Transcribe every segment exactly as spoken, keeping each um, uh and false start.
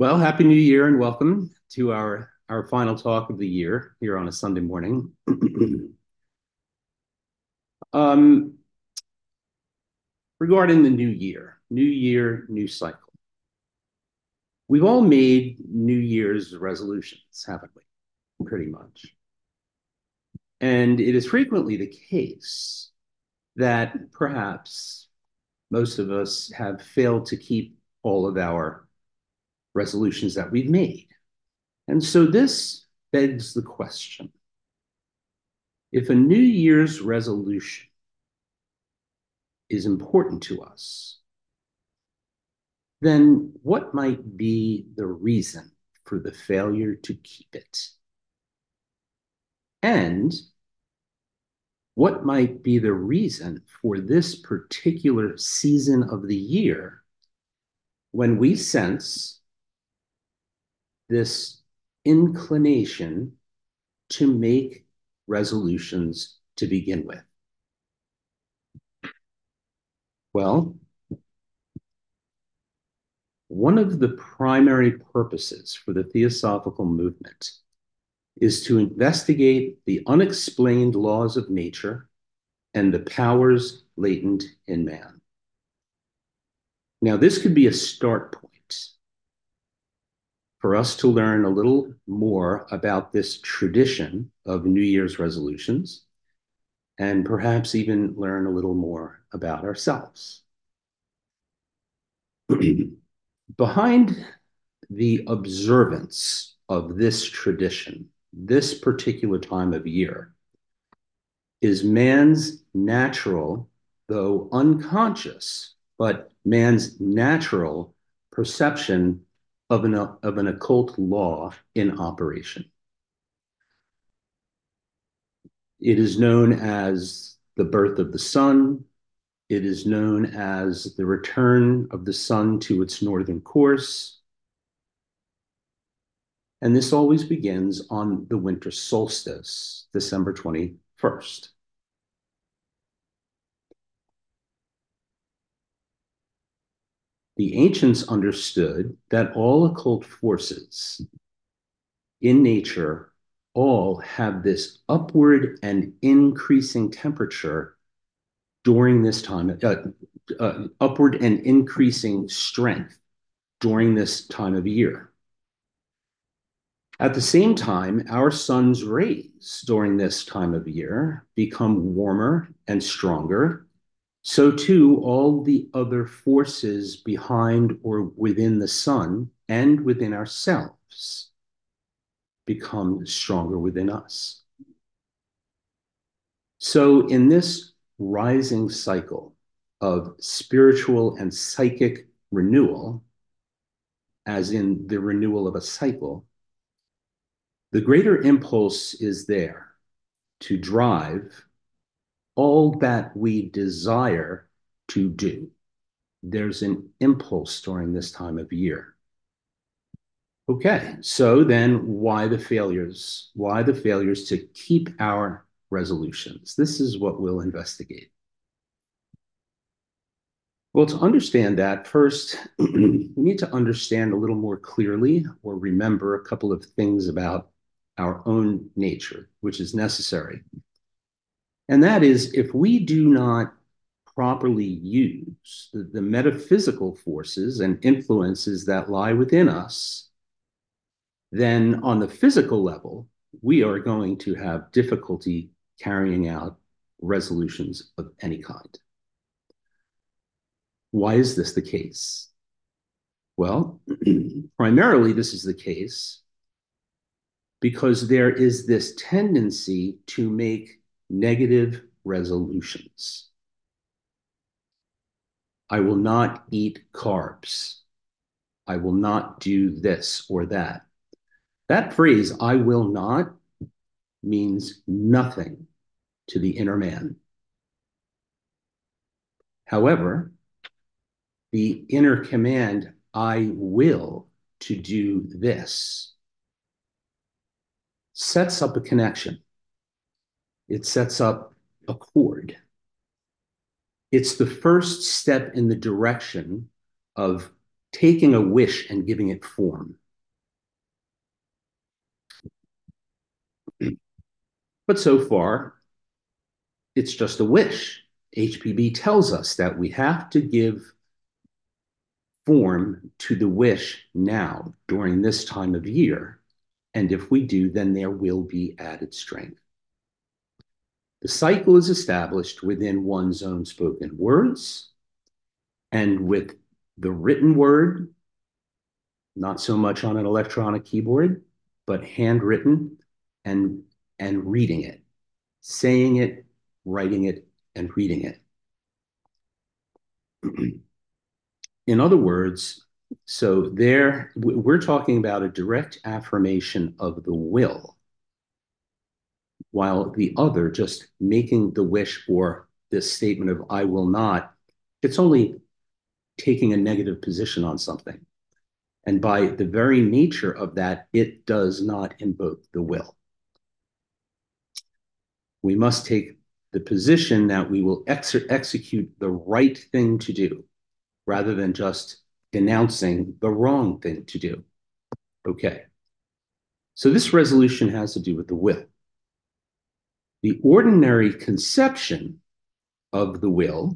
Well, Happy New Year and welcome to our, our final talk of the year here on a Sunday morning. um, Regarding the new year, new year, new cycle. We've all made New Year's resolutions, haven't we? Pretty much. And it is frequently the case that perhaps most of us have failed to keep all of our resolutions that we've made. And so this begs the question, if a New Year's resolution is important to us, then what might be the reason for the failure to keep it? And what might be the reason for this particular season of the year when we sense this inclination to make resolutions to begin with? Well, one of the primary purposes for the Theosophical movement is to investigate the unexplained laws of nature and the powers latent in man. Now, this could be a start point for us to learn a little more about this tradition of New Year's resolutions and perhaps even learn a little more about ourselves. Behind the observance of this tradition, this particular time of year, is man's natural, though unconscious, but man's natural perception of an, of an occult law in operation. It is known as the birth of the sun. It is known as the return of the sun to its northern course. And this always begins on the winter solstice, December twenty-first. The ancients understood that all occult forces in nature all have this upward and increasing temperature during this time, uh, uh, upward and increasing strength during this time of year. At the same time, our sun's rays during this time of year become warmer and stronger. So too, all the other forces behind or within the sun and within ourselves become stronger within us. So in this rising cycle of spiritual and psychic renewal, as in the renewal of a cycle, the greater impulse is there to drive all that we desire to do. There's an impulse during this time of year. Okay, so then why the failures? Why the failures to keep our resolutions? This is what we'll investigate. Well, to understand that, first, we need to understand a little more clearly or remember a couple of things about our own nature, which is necessary. And that is, if we do not properly use the, the metaphysical forces and influences that lie within us, then on the physical level, we are going to have difficulty carrying out resolutions of any kind. Why is this the case? Well, primarily this is the case because there is this tendency to make negative resolutions. I will not eat carbs. I will not do this or that. That phrase, I will not, means nothing to the inner man. However, the inner command, I will to do this, sets up a connection. It sets up a chord. It's the first step in the direction of taking a wish and giving it form. But so far, it's just a wish. H P B tells us that we have to give form to the wish now during this time of year. And if we do, then there will be added strength. The cycle is established within one's own spoken words and with the written word, not so much on an electronic keyboard, but handwritten and, and reading it, saying it, writing it, and reading it. In other words, so there, we're talking about a direct affirmation of the will, while the other just making the wish or this statement of I will not, it's only taking a negative position on something. And by the very nature of that, it does not invoke the will. We must take the position that we will ex execute the right thing to do rather than just denouncing the wrong thing to do. Okay. So this resolution has to do with the will. The ordinary conception of the will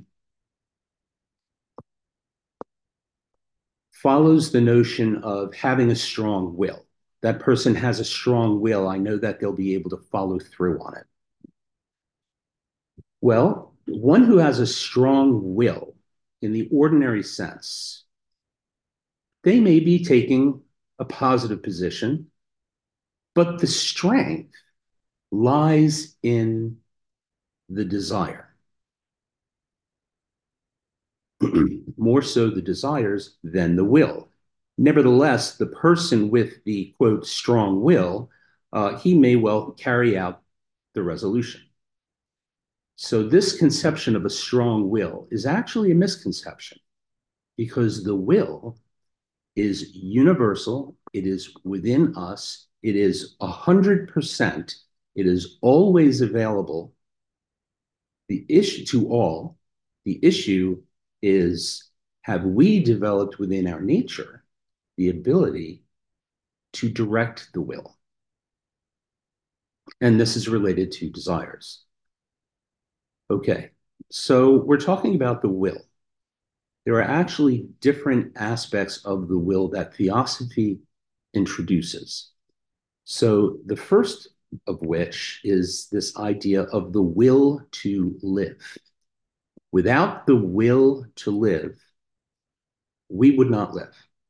follows the notion of having a strong will. That person has a strong will. I know that they'll be able to follow through on it. Well, one who has a strong will in the ordinary sense, they may be taking a positive position, but the strength lies in the desire. More so the desires than the will. Nevertheless, the person with the, quote, strong will, uh, he may well carry out the resolution. So this conception of a strong will is actually a misconception because the will is universal. It is within us. It is one hundred percent. It is always available. The issue to all, the issue is, have we developed within our nature the ability to direct the will? And this is related to desires. Okay, so we're talking about the will. There are actually different aspects of the will that theosophy introduces. So the first of which is this idea of the will to live. Without the will to live, we would not live.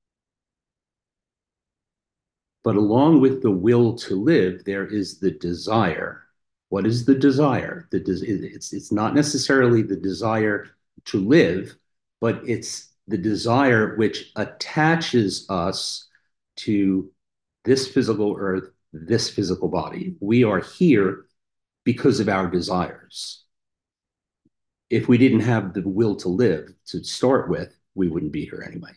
But along with the will to live, there is the desire. What is the desire? The des- it's, it's not necessarily the desire to live, but it's the desire which attaches us to this physical earth, this physical body. We are here because of our desires. If we didn't have the will to live to start with, we wouldn't be here anyway.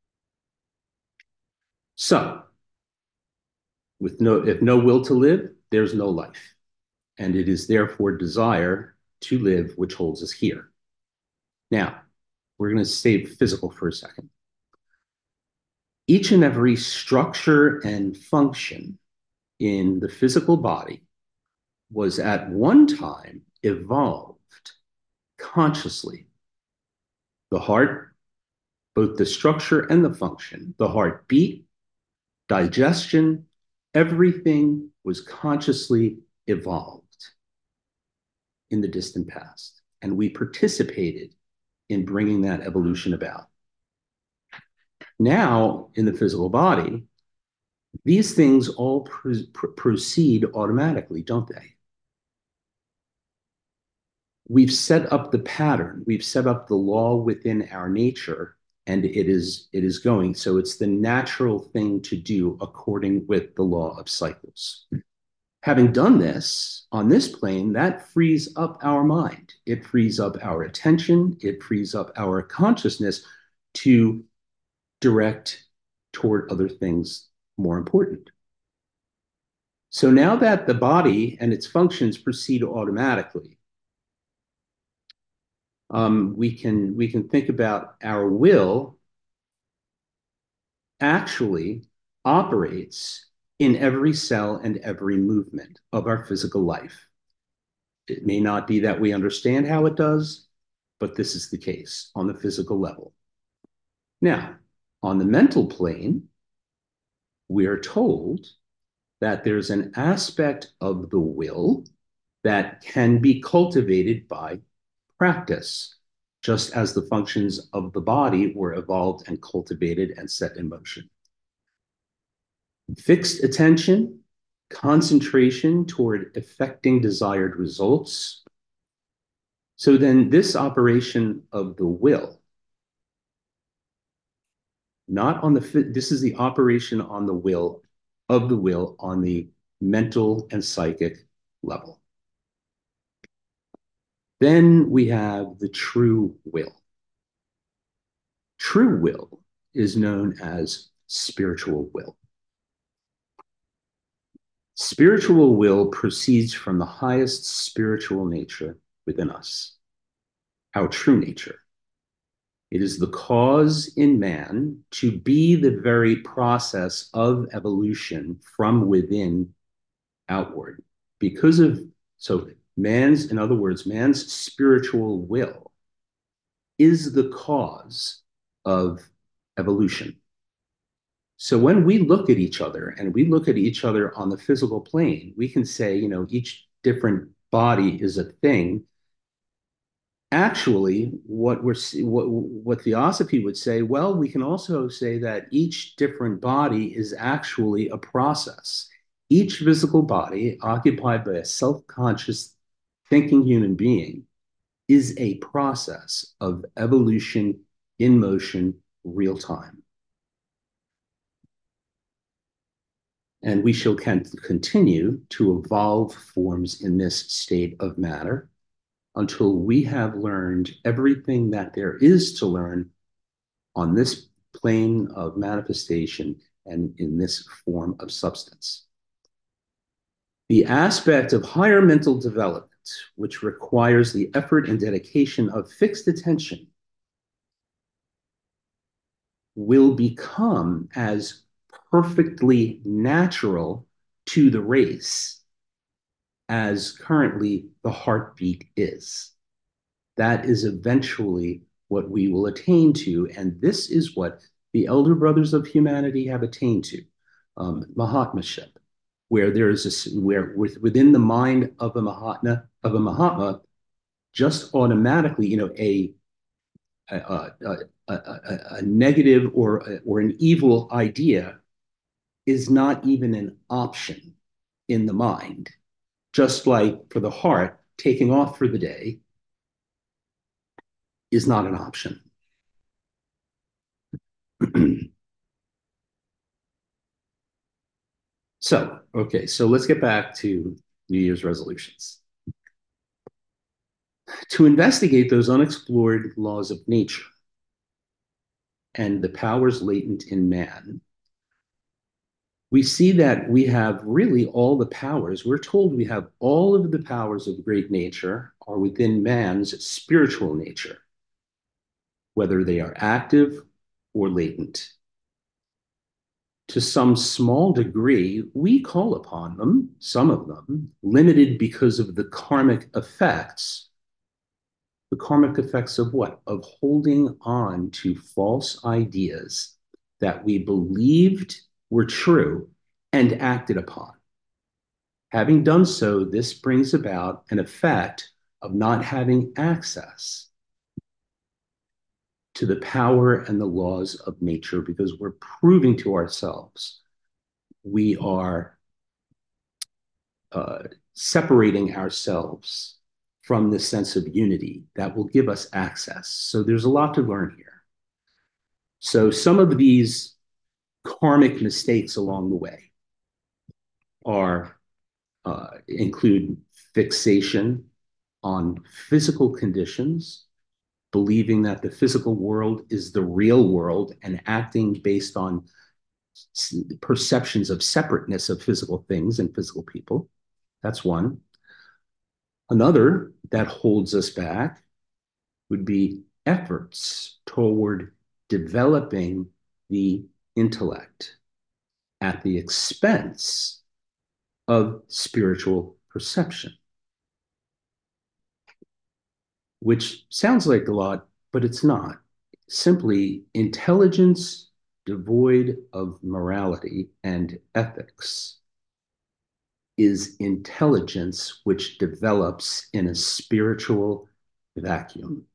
So, with no, if no will to live, there's no life. And it is therefore desire to live which holds us here. Now, we're going to stay physical for a second. Each and every structure and function in the physical body was at one time evolved consciously. The heart, both the structure and the function, the heartbeat, digestion, everything was consciously evolved in the distant past. And we participated in bringing that evolution about. Now, in the physical body, these things all pr pr proceed automatically, don't they? We've set up the pattern. We've set up the law within our nature, and it is, it is going. So it's the natural thing to do according with the law of cycles. Having done this on this plane, that frees up our mind. It frees up our attention. It frees up our consciousness to direct toward other things more important. So now that the body and its functions proceed automatically, um, we can we can think about our will actually operates in every cell and every movement of our physical life. It may not be that we understand how it does, but this is the case on the physical level. Now, on the mental plane, we are told that there's an aspect of the will that can be cultivated by practice, just as the functions of the body were evolved and cultivated and set in motion. Fixed attention, concentration toward effecting desired results. So then this operation of the will, not on the, this is the operation on the will, of the will on the mental and psychic level. Then we have the true will. True will is known as spiritual will. Spiritual will proceeds from the highest spiritual nature within us, our true nature. It is the cause in man to be the very process of evolution from within outward. Because of, so man's, in other words, man's spiritual will is the cause of evolution. So when we look at each other and we look at each other on the physical plane, we can say, you know, each different body is a thing. Actually, what we're what, what Theosophy would say, well, we can also say that each different body is actually a process. Each physical body occupied by a self-conscious thinking human being is a process of evolution in motion, real time. And we shall continue to evolve forms in this state of matter until we have learned everything that there is to learn on this plane of manifestation and in this form of substance. The aspect of higher mental development, which requires the effort and dedication of fixed attention, will become as perfectly natural to the race as currently the heartbeat is. That is eventually what we will attain to, and this is what the elder brothers of humanity have attained to, um, Mahatmaship, where there is a, where within the mind of a Mahatma of a Mahatma, just automatically, you know, a a, a, a, a, a negative or or an evil idea is not even an option in the mind. Just like for the heart, taking off for the day is not an option. So, okay, so let's get back to New Year's resolutions. To investigate those unexplored laws of nature and the powers latent in man, we see that we have really all the powers. We're told we have all of the powers of great nature are within man's spiritual nature, whether they are active or latent. To some small degree, we call upon them, some of them, limited because of the karmic effects. The karmic effects of what? Of holding on to false ideas that we believed were true and acted upon. Having done so, this brings about an effect of not having access to the power and the laws of nature because we're proving to ourselves we are uh, separating ourselves from this sense of unity that will give us access. So there's a lot to learn here. So some of these karmic mistakes along the way are uh, include fixation on physical conditions, believing that the physical world is the real world and acting based on perceptions of separateness of physical things and physical people. That's one. Another that holds us back would be efforts toward developing the intellect at the expense of spiritual perception, which sounds like a lot, but it's not. Simply, intelligence devoid of morality and ethics is intelligence which develops in a spiritual vacuum.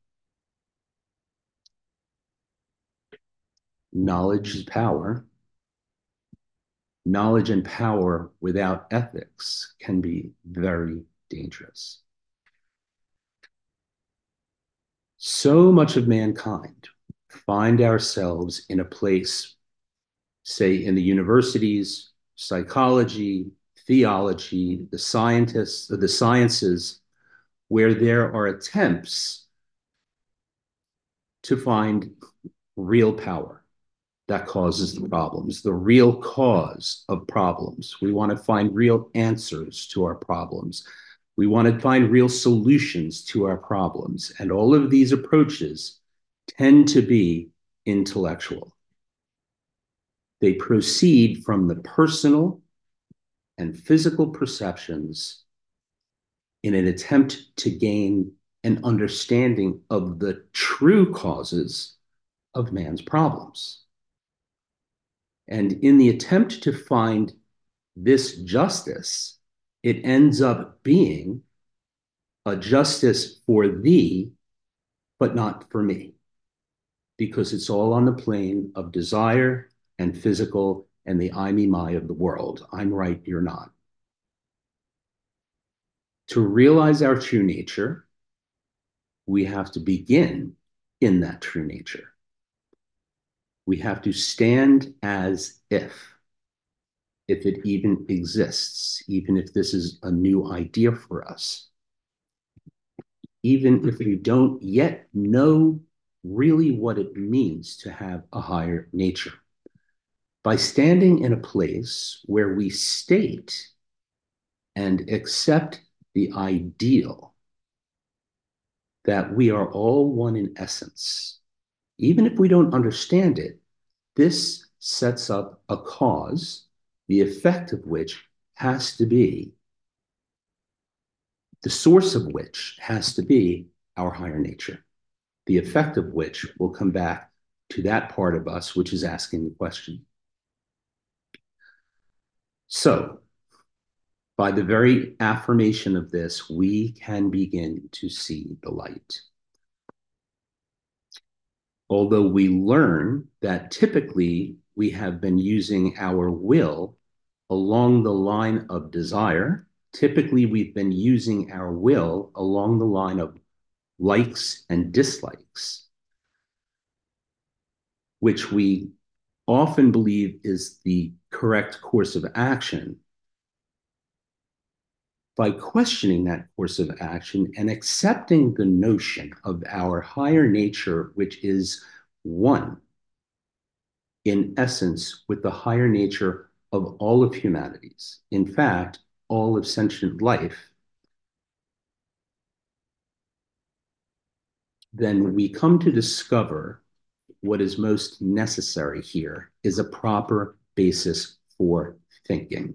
Knowledge is power. Knowledge and power without ethics can be very dangerous. So much of mankind find ourselves in a place, say in the universities, psychology, theology, the scientists, the sciences, where there are attempts to find real power that causes the problems, the real cause of problems. We want to find real answers to our problems. We want to find real solutions to our problems. And all of these approaches tend to be intellectual. They proceed from the personal and physical perceptions in an attempt to gain an understanding of the true causes of man's problems. And in the attempt to find this justice, it ends up being a justice for thee, but not for me, because it's all on the plane of desire and physical and the I, me, my of the world. I'm right, you're not. To realize our true nature, we have to begin in that true nature. We have to stand as if, if it even exists, even if this is a new idea for us, even if we don't yet know really what it means to have a higher nature. By standing in a place where we state and accept the ideal that we are all one in essence, even if we don't understand it, this sets up a cause, the effect of which has to be, the source of which has to be our higher nature, the effect of which will come back to that part of us which is asking the question. So, by the very affirmation of this, we can begin to see the light. Although we learn that typically we have been using our will along the line of desire, typically we've been using our will along the line of likes and dislikes, which we often believe is the correct course of action. By questioning that course of action and accepting the notion of our higher nature, which is one in essence with the higher nature of all of humanities, in fact, all of sentient life, then we come to discover what is most necessary here is a proper basis for thinking.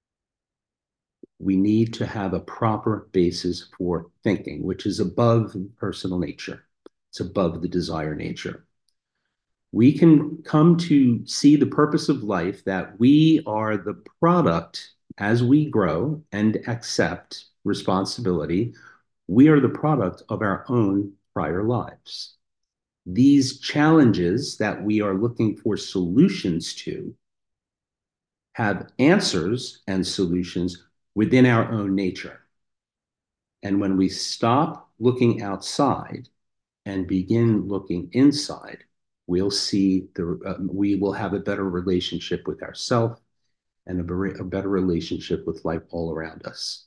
We need to have a proper basis for thinking, which is above personal nature. It's above the desire nature. We can come to see the purpose of life that we are the product as we grow and accept responsibility. We are the product of our own prior lives. These challenges that we are looking for solutions to have answers and solutions within our own nature. And when we stop looking outside and begin looking inside, we'll see the, uh, we will have a better relationship with ourselves and a, a better relationship with life all around us.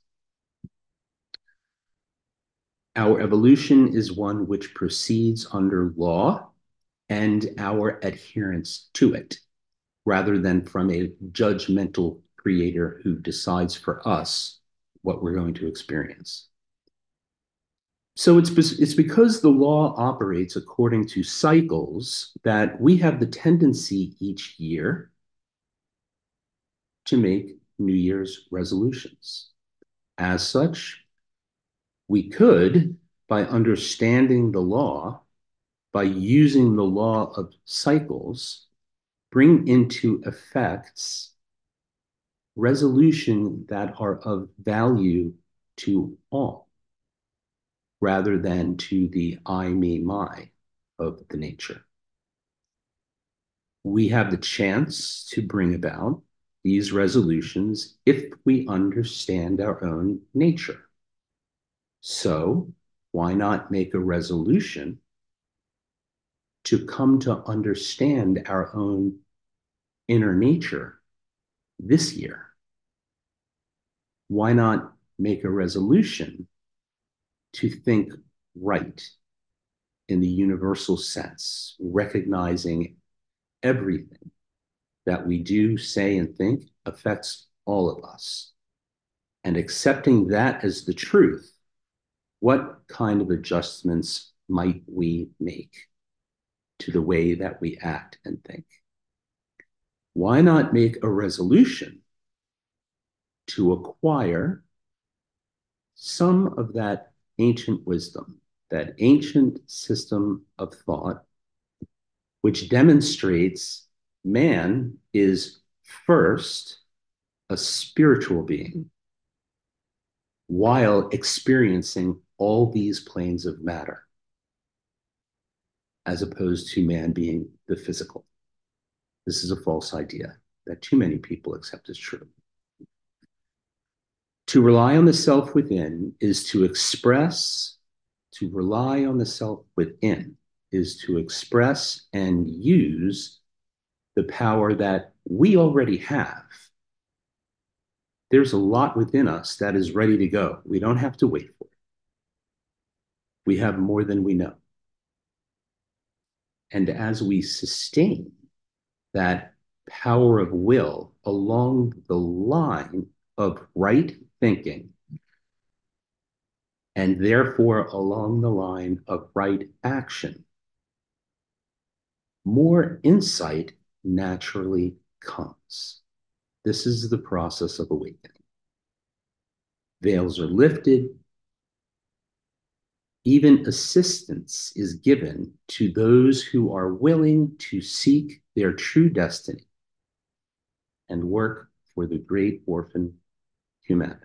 Our evolution is one which proceeds under law and our adherence to it, rather than from a judgmental creator who decides for us what we're going to experience. So it's it's because the law operates according to cycles that we have the tendency each year to make New Year's resolutions. As such, we could, by understanding the law, by using the law of cycles, bring into effects resolution that are of value to all, rather than to the I, me, my of the nature. We have the chance to bring about these resolutions if we understand our own nature. So, why not make a resolution to come to understand our own inner nature this year? Why not make a resolution to think right in the universal sense, recognizing everything that we do, say, and think affects all of us, and accepting that as the truth? What kind of adjustments might we make to the way that we act and think? Why not make a resolution to acquire some of that ancient wisdom, that ancient system of thought, which demonstrates man is first a spiritual being while experiencing all these planes of matter, as opposed to man being the physical. This is a false idea that too many people accept as true. To rely on the self within is to express, to rely on the self within is to express and use the power that we already have. There's a lot within us that is ready to go. We don't have to wait for it. We have more than we know. And as we sustain that power of will along the line of right thinking, and therefore along the line of right action, more insight naturally comes. This is the process of awakening. Veils are lifted. Even assistance is given to those who are willing to seek their true destiny and work for the great orphan humanity.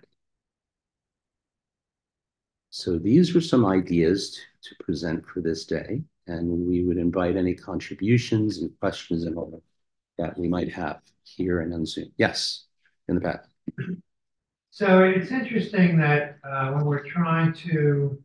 So these were some ideas to present for this day, and we would invite any contributions and questions and all that we might have here and on Zoom. Yes, in the back. So it's interesting that uh, when we're trying to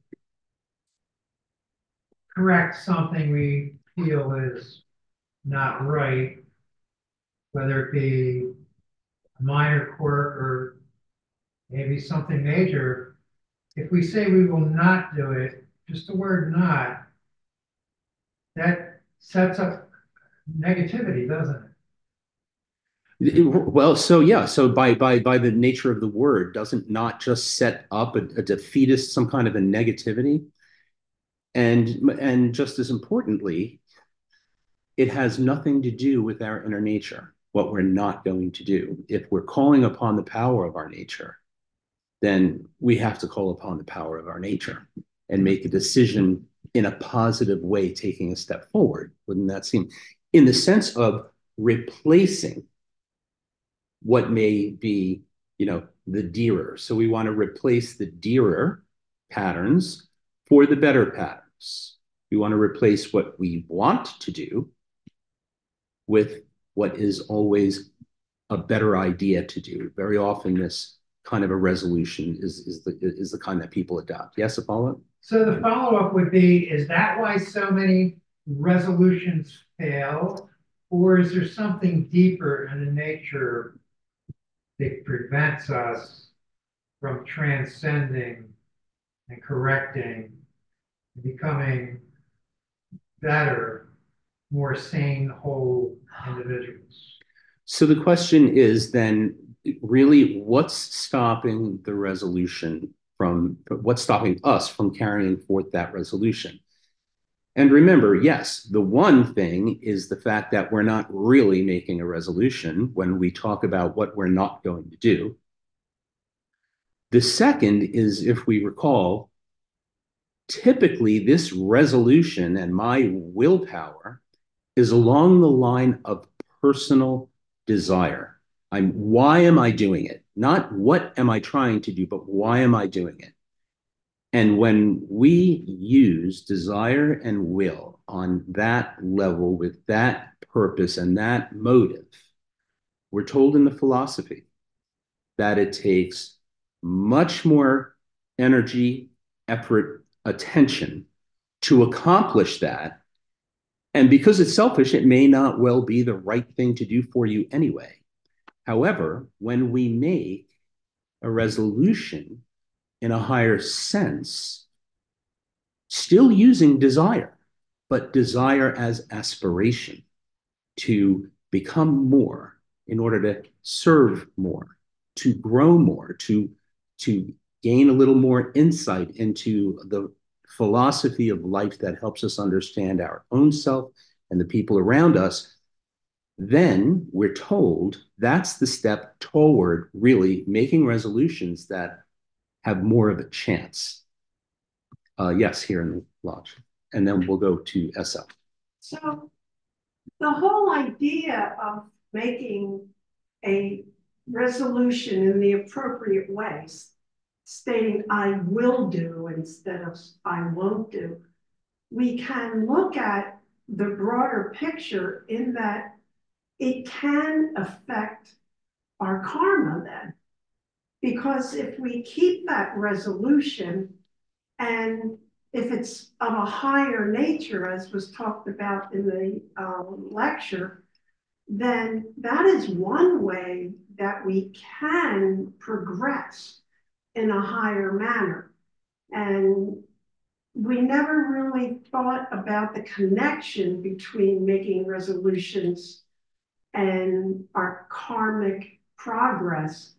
correct something we feel is not right, whether it be a minor quirk or maybe something major, if we say we will not do it, just the word not, that sets up negativity, doesn't it? It, well, so yeah, so by by by the nature of the word, doesn't not just set up a, a defeatist, some kind of a negativity, and and just as importantly, it has nothing to do with our inner nature, what we're not going to do. If we're calling upon the power of our nature, then we have to call upon the power of our nature and make a decision in a positive way, taking a step forward. Wouldn't that seem, in the sense of replacing what may be, you know, the dearer. So we want to replace the dearer patterns for the better patterns. We want to replace what we want to do with what is always a better idea to do. Very often this kind of a resolution is, is, the, is the kind that people adopt. Yes, Apollo? So the follow-up would be, is that why so many resolutions fail? Or is there something deeper in the nature that prevents us from transcending and correcting and becoming better, more sane, whole individuals? So the question is then really, what's stopping the resolution from what's stopping us from carrying forth that resolution. And remember, yes, the one thing is the fact that we're not really making a resolution when we talk about what we're not going to do. The second is, if we recall, typically this resolution and my willpower is along the line of personal desire. I'm why am I doing it? Not what am I trying to do, but why am I doing it? And when we use desire and will on that level with that purpose and that motive, we're told in the philosophy that it takes much more energy, effort, attention to accomplish that. And because it's selfish, it may not well be the right thing to do for you anyway. However, when we make a resolution in a higher sense, still using desire, but desire as aspiration to become more in order to serve more, to grow more, to, to gain a little more insight into the philosophy of life that helps us understand our own self and the people around us, then we're told that's the step toward really making resolutions that have more of a chance. Uh, yes, here in the lodge. And then we'll go to S L. So the whole idea of making a resolution in the appropriate ways, stating I will do instead of I won't do, we can look at the broader picture in that it can affect our karma then. Because if we keep that resolution, and if it's of a higher nature, as was talked about in the um, lecture, then that is one way that we can progress in a higher manner. And we never really thought about the connection between making resolutions and our karmic progress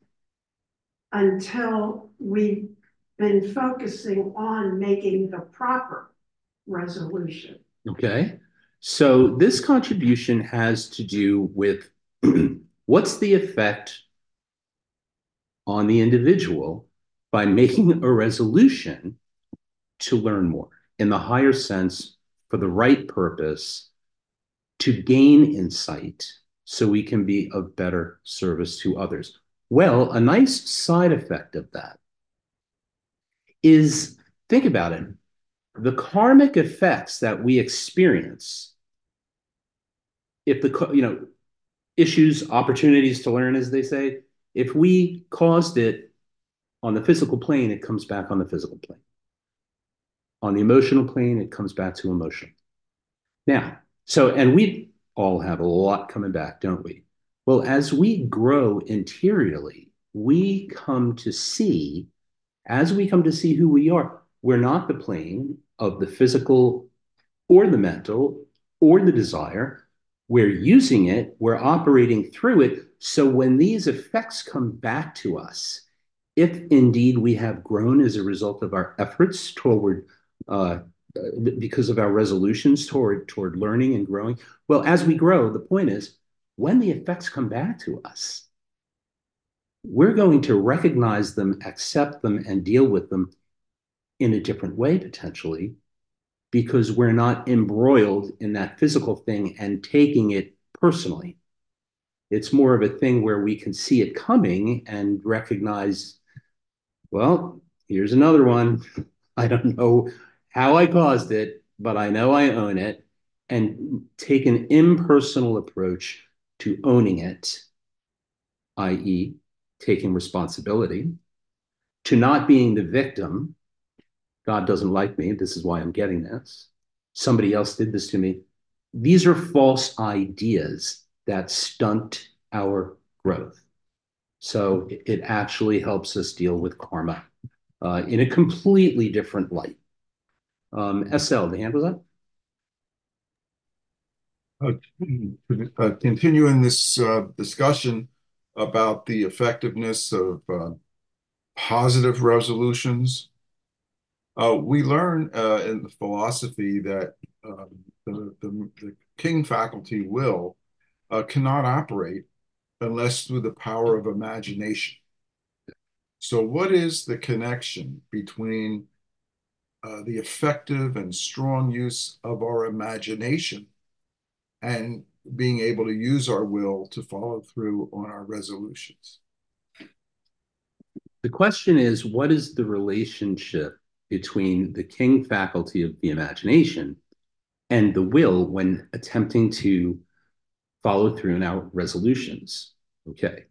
until we've been focusing on making the proper resolution. Okay. So this contribution has to do with what's the effect on the individual by making a resolution to learn more in the higher sense for the right purpose to gain insight so we can be of better service to others. Well, a nice side effect of that is, think about it, the karmic effects that we experience, if the, you know, issues, opportunities to learn, as they say, if we caused it on the physical plane, it comes back on the physical plane. On the emotional plane, it comes back to emotion. Now, so, and we all have a lot coming back, don't we? Well, as we grow interiorly, we come to see, as we come to see who we are, we're not the plane of the physical or the mental or the desire. We're using it, we're operating through it. So when these effects come back to us, if indeed we have grown as a result of our efforts toward, uh, because of our resolutions toward, toward learning and growing, well, as we grow, the point is, when the effects come back to us, we're going to recognize them, accept them, and deal with them in a different way, potentially, because we're not embroiled in that physical thing and taking it personally. It's more of a thing where we can see it coming and recognize, well, here's another one. I don't know how I caused it, but I know I own it, and take an impersonal approach to owning it, that is, taking responsibility, to not being the victim. God doesn't like me. This is why I'm getting this. Somebody else did this to me. These are false ideas that stunt our growth. So it actually helps us deal with karma uh, in a completely different light. Um, S L, the hand was up? Uh, uh, continuing this uh, discussion about the effectiveness of uh, positive resolutions. Uh, we learn uh, in the philosophy that um, the, the, the king faculty will uh, cannot operate unless through the power of imagination. So, what is the connection between uh, the effective and strong use of our imagination and being able to use our will to follow through on our resolutions? The question is, what is the relationship between the king faculty of the imagination and the will when attempting to follow through in our resolutions? Okay.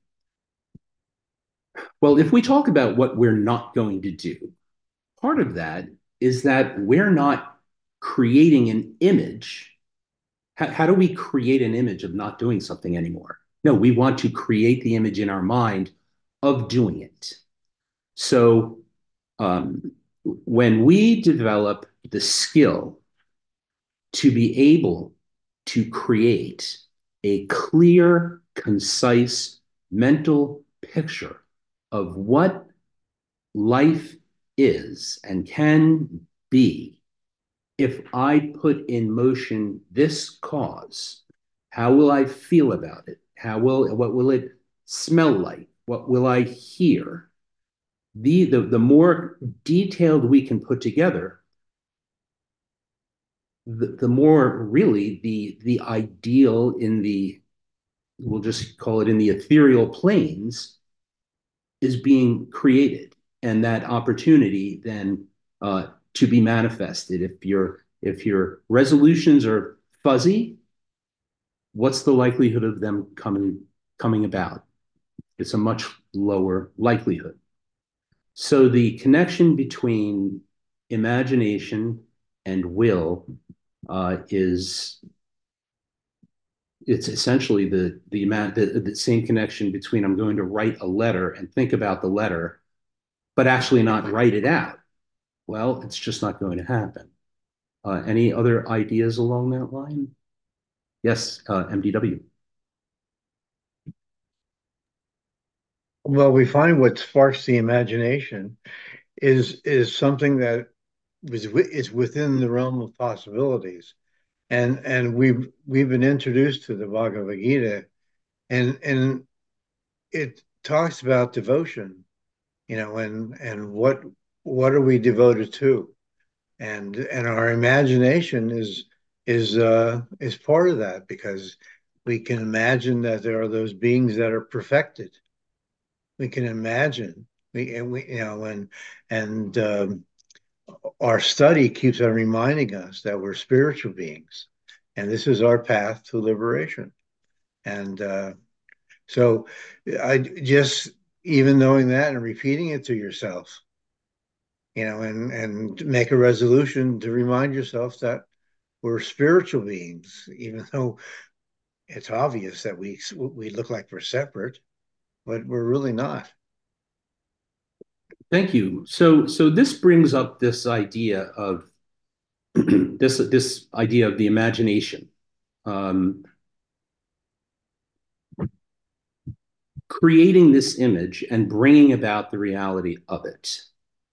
Well, if we talk about what we're not going to do, part of that is that we're not creating an image. How, how do we create an image of not doing something anymore? No, we want to create the image in our mind of doing it. So um, when we develop the skill to be able to create a clear, concise mental picture of what life is and can be, if I put in motion this cause, how will I feel about it? How will, what will it smell like? What will I hear? The, the, the more detailed we can put together, the, the more really the, the ideal in the, we'll just call it in the ethereal planes, is being created. And that opportunity then uh, to be manifested. If your if your resolutions are fuzzy, what's the likelihood of them coming coming about? It's a much lower likelihood. So the connection between imagination and will uh, is it's essentially the the, the the same connection between I'm going to write a letter and think about the letter, but actually not write it out. Well, it's just not going to happen. Uh, any other ideas along that line? Yes, uh, M D W. Well, we find what sparks the imagination is is something that is is within the realm of possibilities, and and we've we've been introduced to the Bhagavad Gita, and and it talks about devotion, you know, and and what what are we devoted to, and and our imagination is is uh is part of that, because we can imagine that there are those beings that are perfected. We can imagine we and we you know and and um, our study keeps on reminding us that we're spiritual beings, and this is our path to liberation. And uh, so, I just even knowing that and repeating it to yourself, you know, and and make a resolution to remind yourself that we're spiritual beings, even though it's obvious that we we look like we're separate, but we're really not. Thank you. So, so this brings up this idea of this this idea of the imagination, um, creating this image and bringing about the reality of it.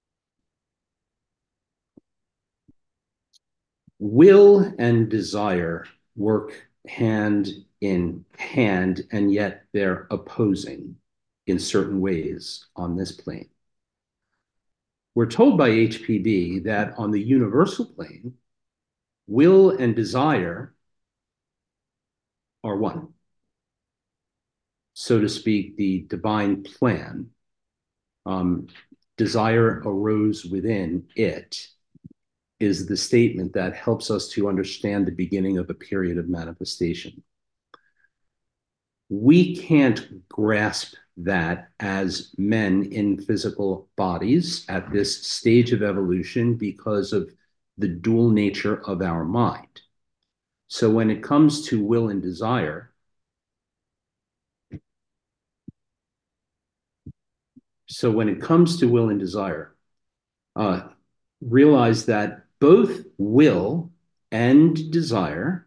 Will and desire work hand in hand, and yet they're opposing in certain ways on this plane. We're told by H P B that on the universal plane, will and desire are one. So to speak, the divine plan, um, desire arose within it, is the statement that helps us to understand the beginning of a period of manifestation. We can't grasp that as men in physical bodies at this stage of evolution because of the dual nature of our mind. So when it comes to will and desire, so when it comes to will and desire, uh, realize that both will and desire,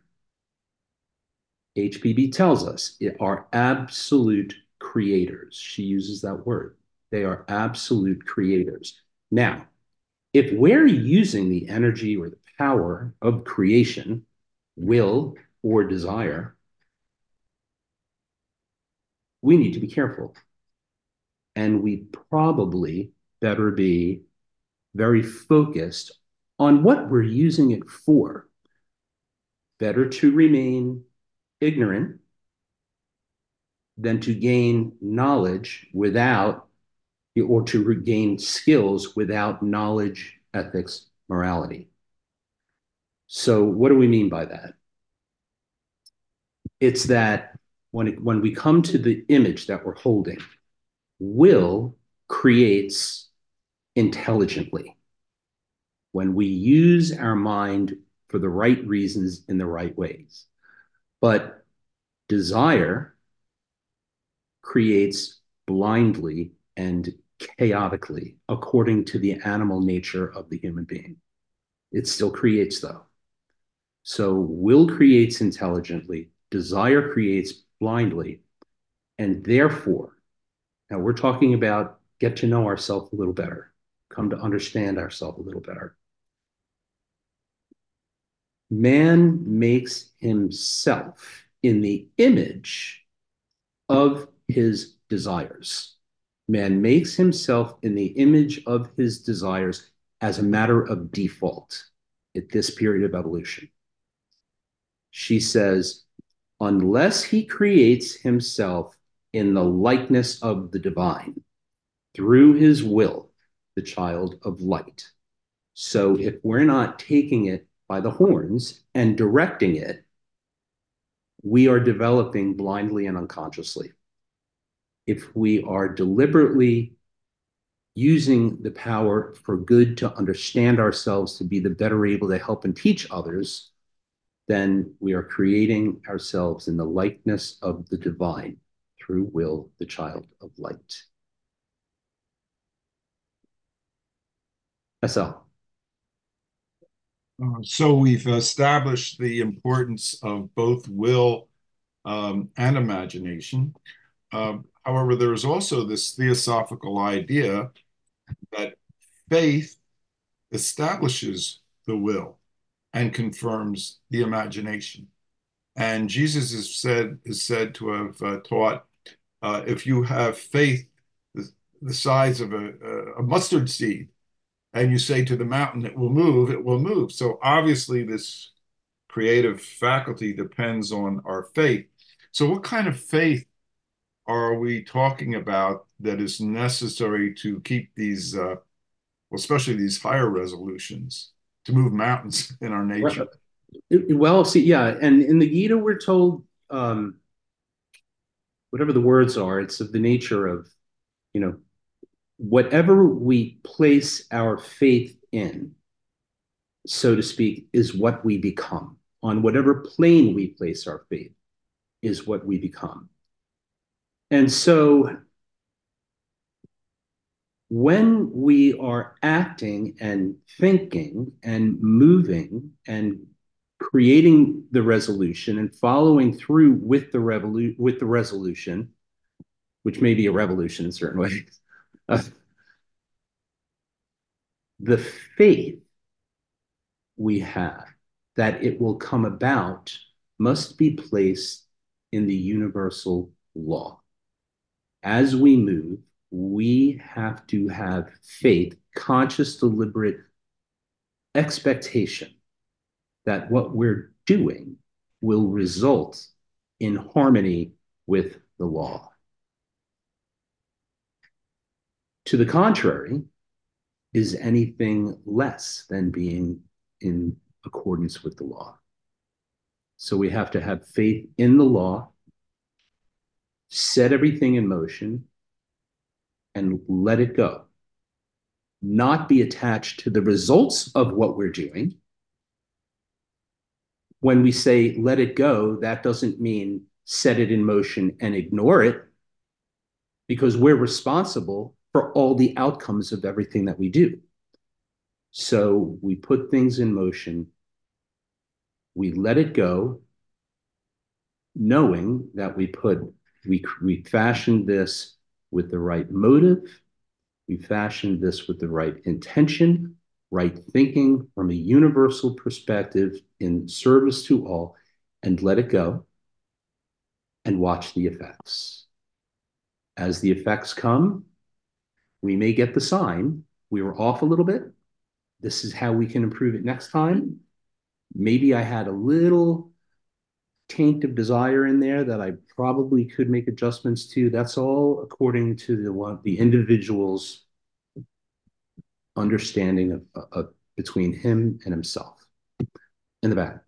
H P B tells us, are absolute creators. She uses that word. They are absolute creators. Now, if we're using the energy or the power of creation, will or desire, we need to be careful. And we probably better be very focused on what we're using it for. Better to remain ignorant than to gain knowledge without, or to regain skills without knowledge, ethics, morality. So what do we mean by that? It's that when, it, when we come to the image that we're holding, will creates intelligently. When we use our mind for the right reasons in the right ways. But desire creates blindly and chaotically according to the animal nature of the human being. It still creates, though. So will creates intelligently, desire creates blindly, and therefore, now we're talking about get to know ourselves a little better, come to understand ourselves a little better. Man makes himself in the image of his desires. Man makes himself in the image of his desires as a matter of default at this period of evolution. She says, unless he creates himself in the likeness of the divine through his will, the child of light. So if we're not taking it by the horns and directing it, we are developing blindly and unconsciously. If we are deliberately using the power for good to understand ourselves, to be the better able to help and teach others, then we are creating ourselves in the likeness of the divine through will, the child of light. That's all. Uh, so we've established the importance of both will um, and imagination. Um, however, there is also this theosophical idea that faith establishes the will and confirms the imagination. And Jesus is said is said to have uh, taught, uh, if you have faith the, the size of a, a mustard seed, and you say to the mountain, it will move, it will move. So obviously this creative faculty depends on our faith. So what kind of faith are we talking about that is necessary to keep these, uh, well, especially these higher resolutions, to move mountains in our nature? Well, see, yeah, and in the Gita, we're told, um, whatever the words are, it's of the nature of, you know, whatever we place our faith in, so to speak, is what we become. On whatever plane we place our faith is what we become. And so when we are acting and thinking and moving and creating the resolution and following through with the revolu- with the resolution, which may be a revolution in certain ways, uh, the faith we have that it will come about must be placed in the universal law. As we move, we have to have faith, conscious, deliberate expectation that what we're doing will result in harmony with the law. To the contrary, is anything less than being in accordance with the law. So we have to have faith in the law, set everything in motion, and let it go. Not be attached to the results of what we're doing. When we say let it go, that doesn't mean set it in motion and ignore it, because we're responsible for all the outcomes of everything that we do. So we put things in motion, we let it go, knowing that we put we we fashioned this with the right motive We fashioned this with the right intention, right thinking from a universal perspective in service to all, and let it go and watch the effects. As the effects come, we may get the sign, we were off a little bit. This is how we can improve it next time. Maybe I had a little taint of desire in there that I probably could make adjustments to. That's all according to the one, the individual's understanding of, of between him and himself. In the back.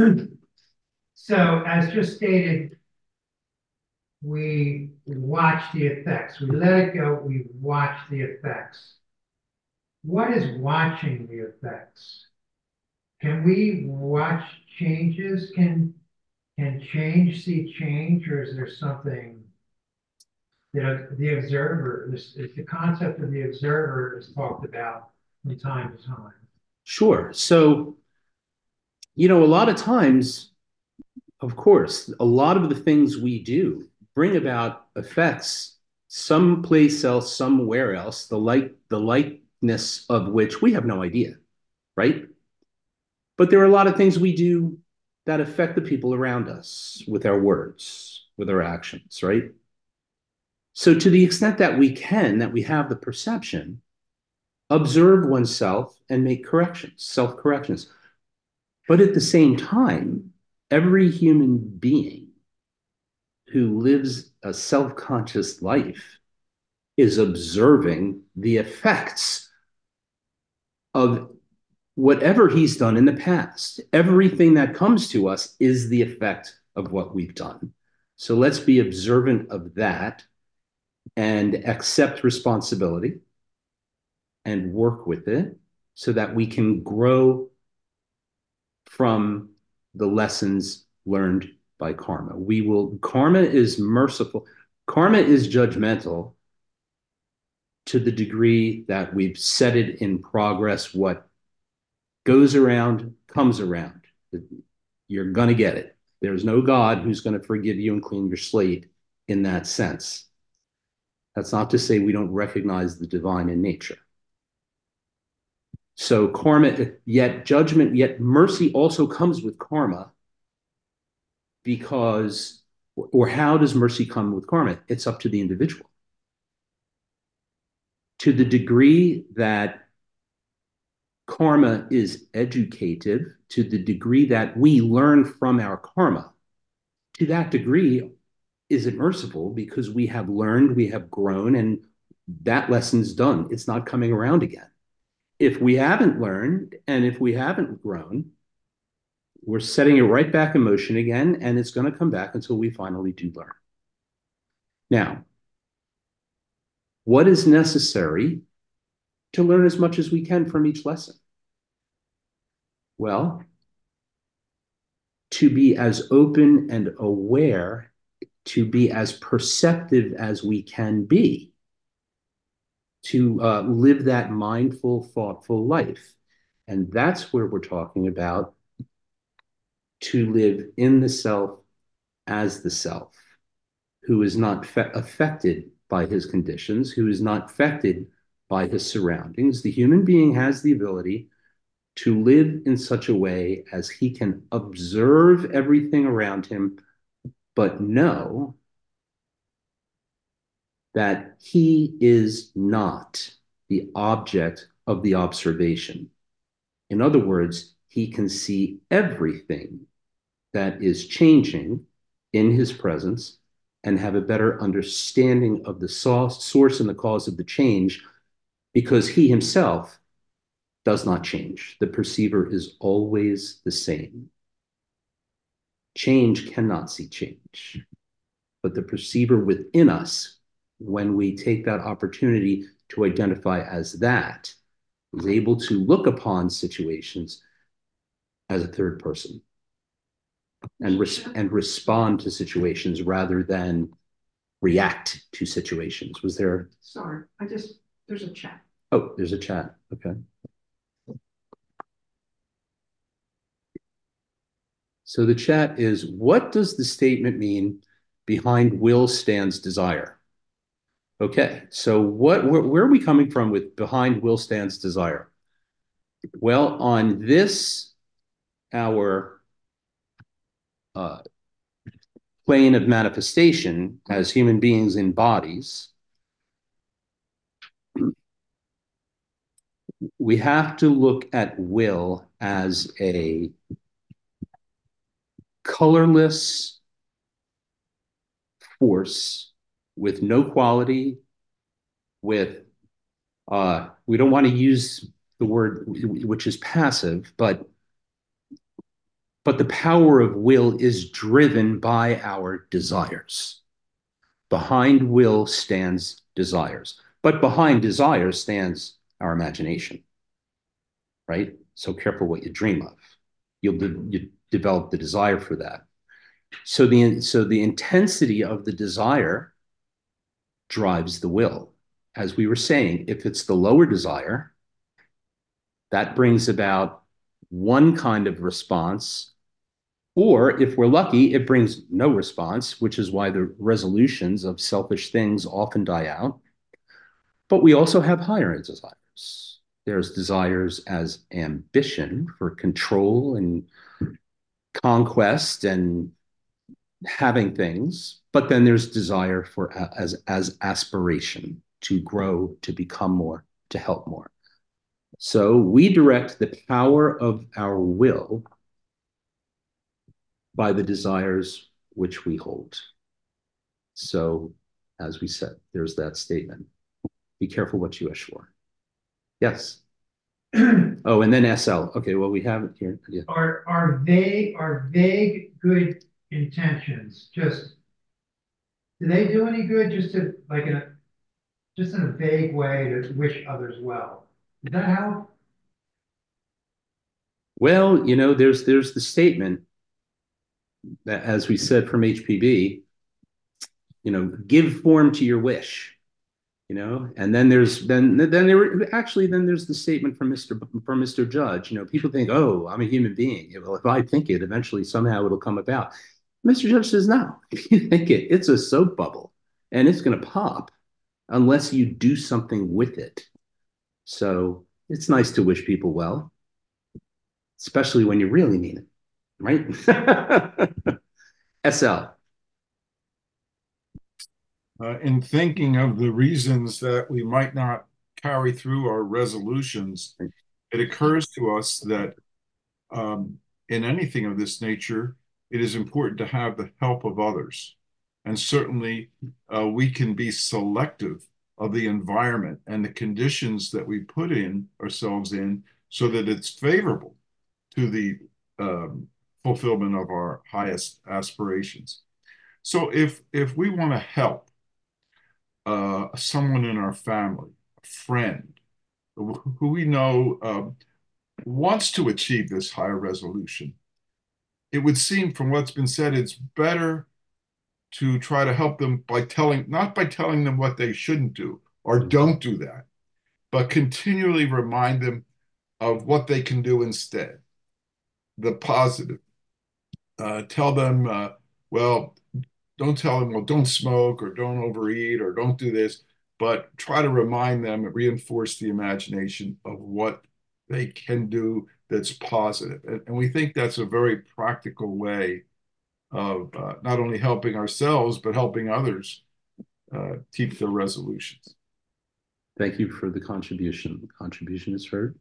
So as just stated, we watch the effects. We let it go, we watch the effects. What is watching the effects? Can we watch changes? Can can change see change, or is there something that the observer, this is the concept of the observer is talked about from time to time? Sure. So, you know, a lot of times, of course, a lot of the things we do bring about effects someplace else, somewhere else, the like the likeness of which we have no idea, right? But there are a lot of things we do that affect the people around us with our words, with our actions, right? So to the extent that we can, that we have the perception, observe oneself and make corrections, self-corrections. But at the same time, every human being who lives a self-conscious life is observing the effects of whatever he's done in the past. Everything that comes to us is the effect of what we've done. So let's be observant of that and accept responsibility and work with it so that we can grow from the lessons learned by karma. We will, karma is merciful. Karma is judgmental to the degree that we've set it in progress. What goes around comes around. You're going to get it. There's no God who's going to forgive you and clean your slate in that sense. That's not to say we don't recognize the divine in nature. So karma, yet judgment, yet mercy also comes with karma, because, or how does mercy come with karma? It's up to the individual. To the degree that karma is educative, to the degree that we learn from our karma, to that degree, is it merciful because we have learned, we have grown, and that lesson's done. It's not coming around again. If we haven't learned and if we haven't grown, we're setting it right back in motion again, and it's going to come back until we finally do learn. Now, what is necessary to learn as much as we can from each lesson? Well, to be as open and aware, to be as perceptive as we can be, to uh, live that mindful, thoughtful life. And that's where we're talking about to live in the self as the self, who is not affected by his conditions, who is not affected by his surroundings. The human being has the ability to live in such a way as he can observe everything around him, but know that he is not the object of the observation. In other words, he can see everything that is changing in his presence and have a better understanding of the source and the cause of the change, because he himself does not change. The perceiver is always the same. Change cannot see change, but the perceiver within us, when we take that opportunity to identify as that, is able to look upon situations as a third person and, res- and respond to situations rather than react to situations. Was there? Sorry, I just, there's a chat. Oh, there's a chat. Okay. So the chat is, what does the statement mean, behind will stands desire? Okay, so what where, where are we coming from with behind will stands desire? Well, on this our uh, plane of manifestation as human beings in bodies, we have to look at will as a colorless force with no quality, with uh, we don't want to use the word which is passive, but but the power of will is driven by our desires. Behind will stands desires, but behind desires stands our imagination, right? So careful what you dream of. You'll de- you develop the desire for that. So the so the intensity of the desire drives the will. As we were saying, if it's the lower desire, that brings about one kind of response. Or if we're lucky, it brings no response, which is why the resolutions of selfish things often die out. But we also have higher desires. There's desires as ambition for control and conquest and having things, but then there's desire for as as aspiration to grow, to become more, to help more. So we direct the power of our will by the desires which we hold. So, as we said, there's that statement. Be careful what you wish for. Yes. Oh, and then S L. Okay, well, we have it here. Yeah. Are are vague are vague good intentions just do they do any good just to like in a just in a vague way to wish others well? Does that help? Well, you know, there's there's the statement that, as we said from H P B, you know, give form to your wish. You know, and then there's then then there actually then there's the statement from Mister from Mister Judge. You know, people think, oh, I'm a human being. Well, if I think it, eventually somehow it'll come about. Mister Judge says, no. If you think it, it's a soap bubble, and it's going to pop unless you do something with it. So it's nice to wish people well, especially when you really mean it, right? S L. Uh, in thinking of the reasons that we might not carry through our resolutions, it occurs to us that um, in anything of this nature, it is important to have the help of others. And certainly, uh, we can be selective of the environment and the conditions that we put in ourselves in so that it's favorable to the um, fulfillment of our highest aspirations. So if if we want to help uh, someone in our family, a friend, who we know uh, wants to achieve this higher resolution, it would seem from what's been said, it's better to try to help them by telling, not by telling them what they shouldn't do or don't do that, but continually remind them of what they can do instead, the positive. Uh, tell them, uh, well, don't tell them, well, don't smoke or don't overeat or don't do this, but try to remind them and reinforce the imagination of what they can do that's positive. And, and we think that's a very practical way of uh, not only helping ourselves, but helping others uh, keep their resolutions. Thank you for the contribution. The contribution is heard.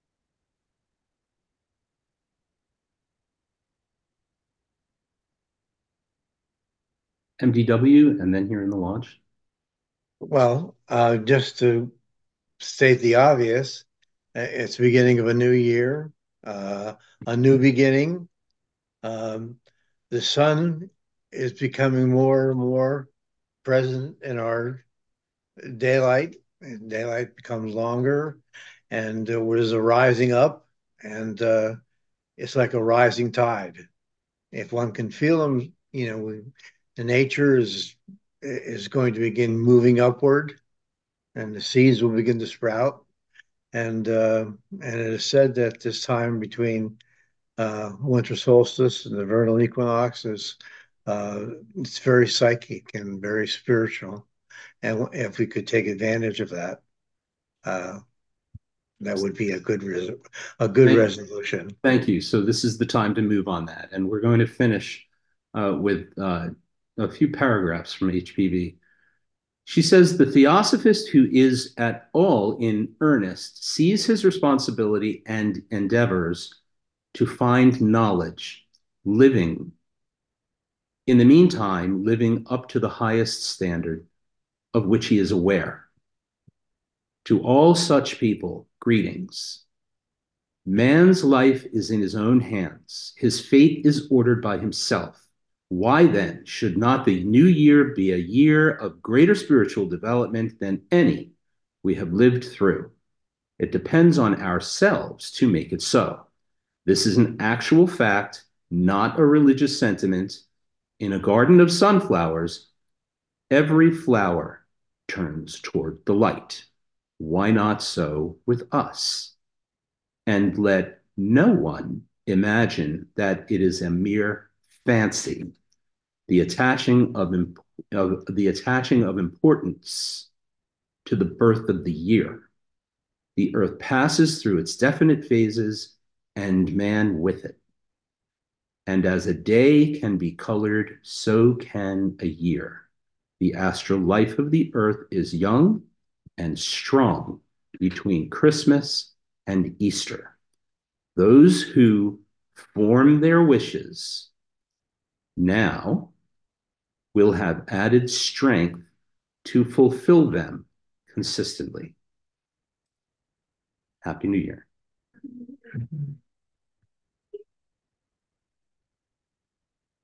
M D W, and then here in the lodge. Well, uh, just to state the obvious, uh, it's the beginning of a new year, uh, a new beginning. Um, the sun is becoming more and more present in our daylight. And daylight becomes longer, and uh, there's a rising up, and uh, it's like a rising tide. If one can feel them, you know, we, the nature is is going to begin moving upward, and the seeds will begin to sprout. And uh, and it is said that this time between uh, winter solstice and the vernal equinox is uh, it's very psychic and very spiritual. And if we could take advantage of that, uh, that would be a good res a good Thank, resolution. thank you. So this is the time to move on that. And we're going to finish uh, with uh, a few paragraphs from H P V. She says, the theosophist who is at all in earnest sees his responsibility and endeavors to find knowledge, living, in the meantime, living up to the highest standard of which he is aware. To all such people, greetings. Man's life is in his own hands. His fate is ordered by himself. Why then should not the new year be a year of greater spiritual development than any we have lived through? It depends on ourselves to make it so. This is an actual fact, not a religious sentiment. In a garden of sunflowers, every flower turns toward the light. Why not so with us? And let no one imagine that it is a mere fancy, the attaching of, of the attaching of importance to the birth of the year. The earth passes through its definite phases, and man with it. And as a day can be colored, so can a year. The astral life of the earth is young and strong between Christmas and Easter. Those who form their wishes now will have added strength to fulfill them consistently. Happy New Year.